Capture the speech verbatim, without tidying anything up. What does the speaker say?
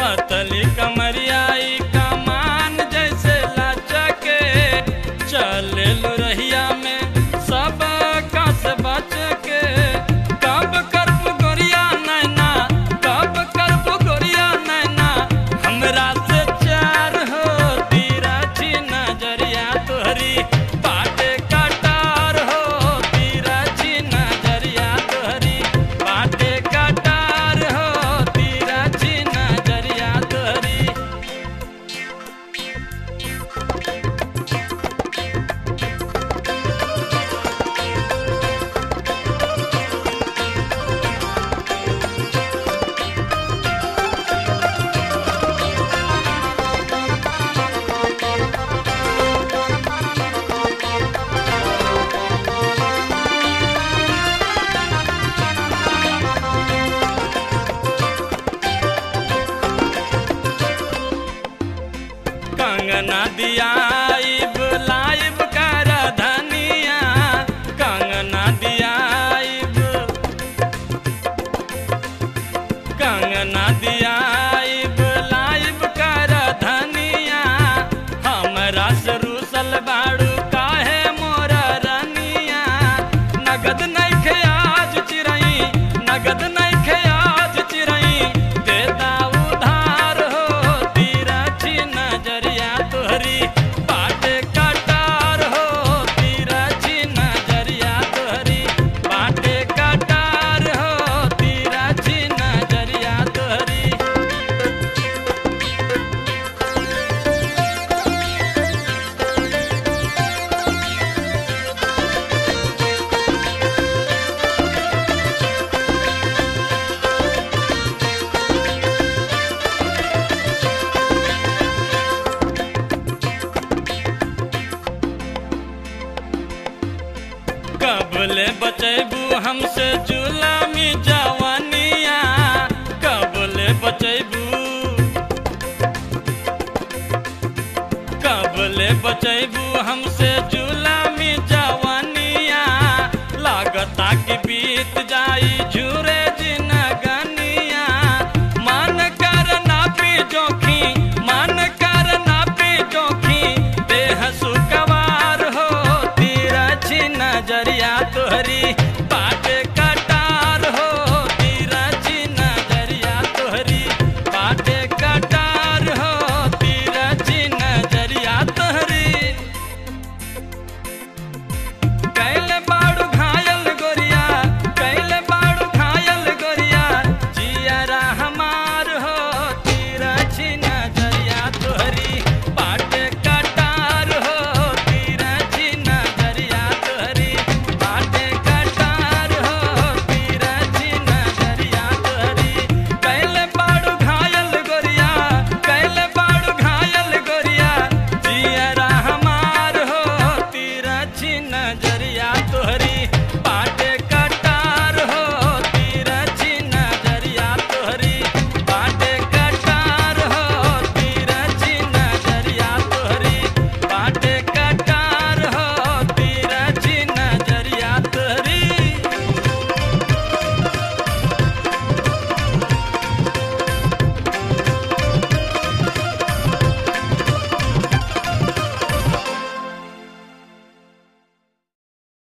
पतली कमरियाई कमान जैसे लचके चले लो रहिया में सब कस बच के कब करब गोरिया नैना कब करब गोरिया नैना हमरा से चार हो तीरा छी नजरिया तोहरी बाटे कटार हो तीरा छी नजरिया तोहरी बाटे कटार हो तीरा छी नजरिया तोहरी। कंगना दियाइब लाइब कर धनिया कंगना दियाइब कंगना दियाइब लाइब कर धनिया हमरा से रूसल बाड़ू काहे मोर रनिया नगद नइखे आज चिरई नगद नइखे आज चिरई दे दा उधार हो तीरा छी नजरिया तोहरी बाटे कटार हो तीरा छी नजरिया तोहरी बाटे कटार हो तीरा छी नजरिया तोहरी। कबले बचैबू हमसे जुलामी जवानिया कबले बचैबू कबले बचैबू हम